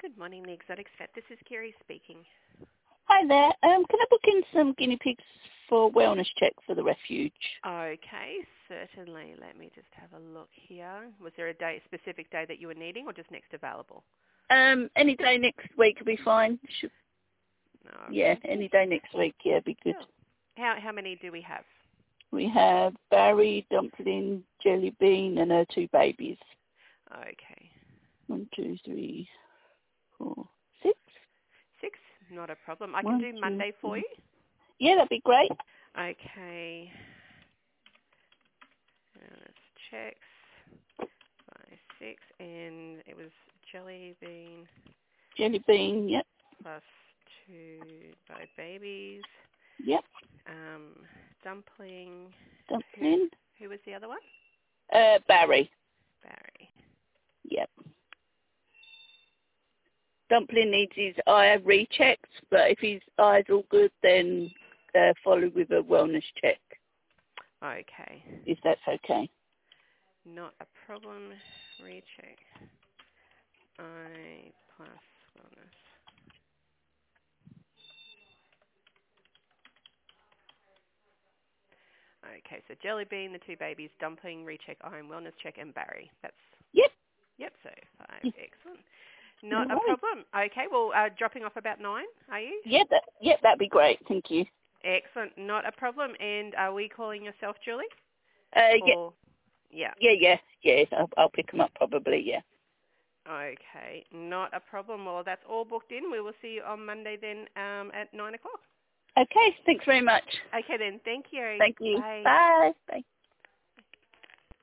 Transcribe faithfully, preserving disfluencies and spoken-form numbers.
Good morning, the Exotics Vet. This is Kiri speaking. Hi there. Um, can I book in some guinea pigs for wellness check for the refuge? Okay, certainly. Let me just have a look here. Was there a day, specific day that you were needing, or just next available? Um, any day next week will be fine. Should, No. yeah, any day next week, yeah, be good. Sure. How how many do we have? We have Barry, Dumpling, Jelly Bean, and her two babies. Okay. One, two, three, four, six. Six, not a problem. I can One, do two, Monday for three. you. Yeah, that'd be great. Okay. Uh, let's check. Five, six, and it was jelly bean Jelly Bean, yep, plus two both babies. yep. Um, dumpling. Who Dumpling. who was the other one? Uh, Barry, Barry. yep. Dumpling needs his eye rechecked, but if his eye's all good, then uh, follow with a wellness check, Okay. if that's okay. Not a problem. Recheck. I plus wellness. Okay, so jelly bean, the two babies, dumpling, recheck, iron, wellness check, and Barry. That's Yep. yep. So five. Mm, Excellent. no Not a worries. problem. Okay. Well, uh, dropping off about nine. Are you? Yeah, that, yeah, that'd be great. Thank you. Excellent. Not a problem. And are we calling yourself Julie? Uh, yeah, Or yeah. yeah, yeah, yeah. I'll, I'll pick them up probably. Yeah. Okay. Not a problem. Well, that's all booked in. We will see you on Monday then um, at nine o'clock. Okay. Thanks very much. Okay then. Thank you. Thank you. Bye. Bye. Bye.